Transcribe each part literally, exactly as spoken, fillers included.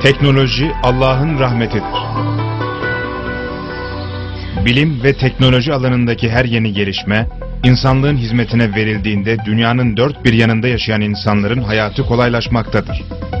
Teknoloji Allah'ın rahmetidir. Bilim ve teknoloji alanındaki her yeni gelişme, insanlığın hizmetine verildiğinde dünyanın dört bir yanında yaşayan insanların hayatı kolaylaşmaktadır.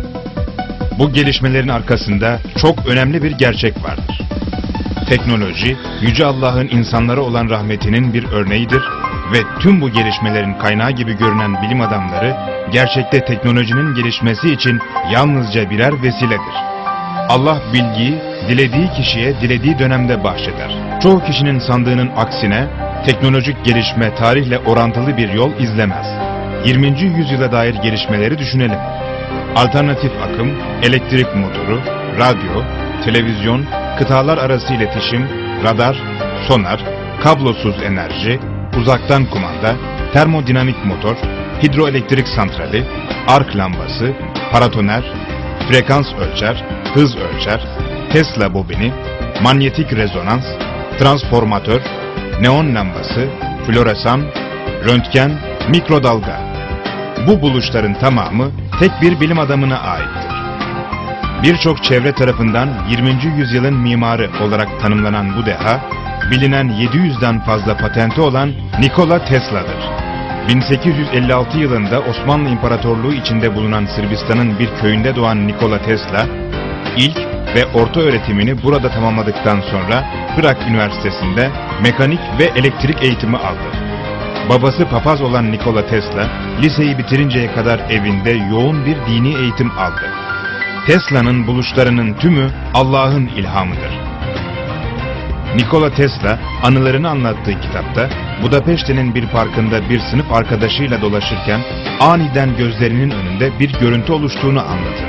Bu gelişmelerin arkasında çok önemli bir gerçek vardır. Teknoloji, Yüce Allah'ın insanlara olan rahmetinin bir örneğidir ve tüm bu gelişmelerin kaynağı gibi görünen bilim adamları, gerçekte teknolojinin gelişmesi için yalnızca birer vesiledir. Allah bilgiyi, dilediği kişiye dilediği dönemde bahşeder. Çoğu kişinin sandığının aksine, teknolojik gelişme tarihle orantılı bir yol izlemez. yirminci yüzyıla dair gelişmeleri düşünelim. Alternatif akım, elektrik motoru, radyo, televizyon, kıtalar arası iletişim, radar, sonar, kablosuz enerji, uzaktan kumanda, termodinamik motor, hidroelektrik santrali, ark lambası, paratoner, frekans ölçer, hız ölçer, Tesla bobini, manyetik rezonans, transformatör, neon lambası, floresan, röntgen, mikrodalga. Bu buluşların tamamı tek bir bilim adamına aittir. Birçok çevre tarafından yirminci yüzyılın mimarı olarak tanımlanan bu deha, bilinen yedi yüzden fazla patenti olan Nikola Tesla'dır. bin sekiz yüz elli altı yılında Osmanlı İmparatorluğu içinde bulunan Sırbistan'ın bir köyünde doğan Nikola Tesla, ilk ve orta öğretimini burada tamamladıktan sonra Prag Üniversitesi'nde mekanik ve elektrik eğitimi aldı. Babası papaz olan Nikola Tesla, liseyi bitirinceye kadar evinde yoğun bir dini eğitim aldı. Tesla'nın buluşlarının tümü Allah'ın ilhamıdır. Nikola Tesla, anılarını anlattığı kitapta, Budapeşte'nin bir parkında bir sınıf arkadaşıyla dolaşırken aniden gözlerinin önünde bir görüntü oluştuğunu anlatır.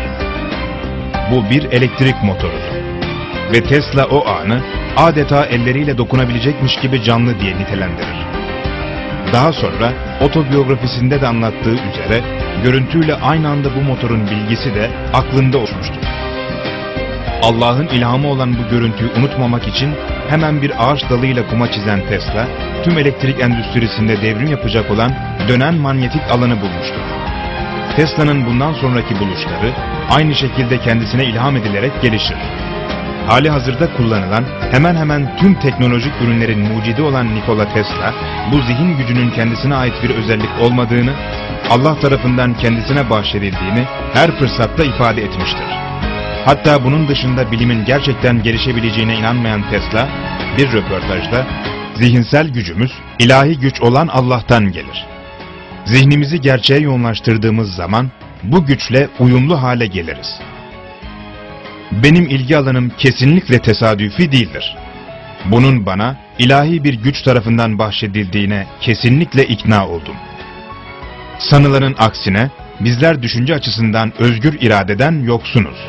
Bu bir elektrik motorudur. Ve Tesla o anı adeta elleriyle dokunabilecekmiş gibi canlı diye nitelendirir. Daha sonra otobiyografisinde de anlattığı üzere görüntüyle aynı anda bu motorun bilgisi de aklında oluşmuştur. Allah'ın ilhamı olan bu görüntüyü unutmamak için hemen bir ağaç dalıyla kuma çizen Tesla, tüm elektrik endüstrisinde devrim yapacak olan dönen manyetik alanı bulmuştur. Tesla'nın bundan sonraki buluşları aynı şekilde kendisine ilham edilerek gelişir. Hali hazırda kullanılan hemen hemen tüm teknolojik ürünlerin mucidi olan Nikola Tesla, bu zihin gücünün kendisine ait bir özellik olmadığını, Allah tarafından kendisine bahşedildiğini her fırsatta ifade etmiştir. Hatta bunun dışında bilimin gerçekten gelişebileceğine inanmayan Tesla, bir röportajda, zihinsel gücümüz ilahi güç olan Allah'tan gelir. Zihnimizi gerçeğe yoğunlaştırdığımız zaman bu güçle uyumlu hale geliriz. Benim ilgi alanım kesinlikle tesadüfi değildir. Bunun bana ilahi bir güç tarafından bahşedildiğine kesinlikle ikna oldum. Sanılanın aksine bizler düşünce açısından özgür iradeden yoksunuz.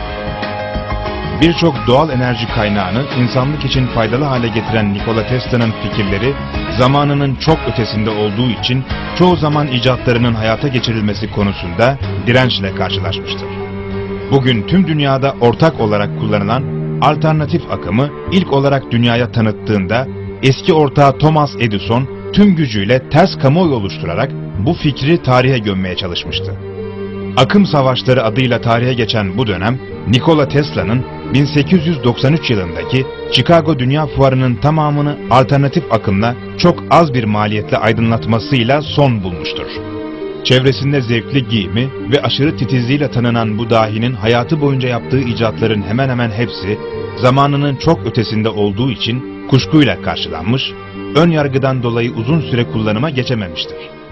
Birçok doğal enerji kaynağını insanlık için faydalı hale getiren Nikola Tesla'nın fikirleri zamanının çok ötesinde olduğu için çoğu zaman icatlarının hayata geçirilmesi konusunda dirençle karşılaşmıştır. Bugün tüm dünyada ortak olarak kullanılan alternatif akımı ilk olarak dünyaya tanıttığında eski ortağı Thomas Edison tüm gücüyle ters kamuoyu oluşturarak bu fikri tarihe gömmeye çalışmıştı. Akım savaşları adıyla tarihe geçen bu dönem, Nikola Tesla'nın bin sekiz yüz doksan üç yılındaki Chicago Dünya Fuarı'nın tamamını alternatif akımla çok az bir maliyetle aydınlatmasıyla son bulmuştur. Çevresinde zevkli giyimi ve aşırı titizliğiyle tanınan bu dahinin hayatı boyunca yaptığı icatların hemen hemen hepsi, zamanının çok ötesinde olduğu için kuşkuyla karşılanmış, ön yargıdan dolayı uzun süre kullanıma geçememiştir.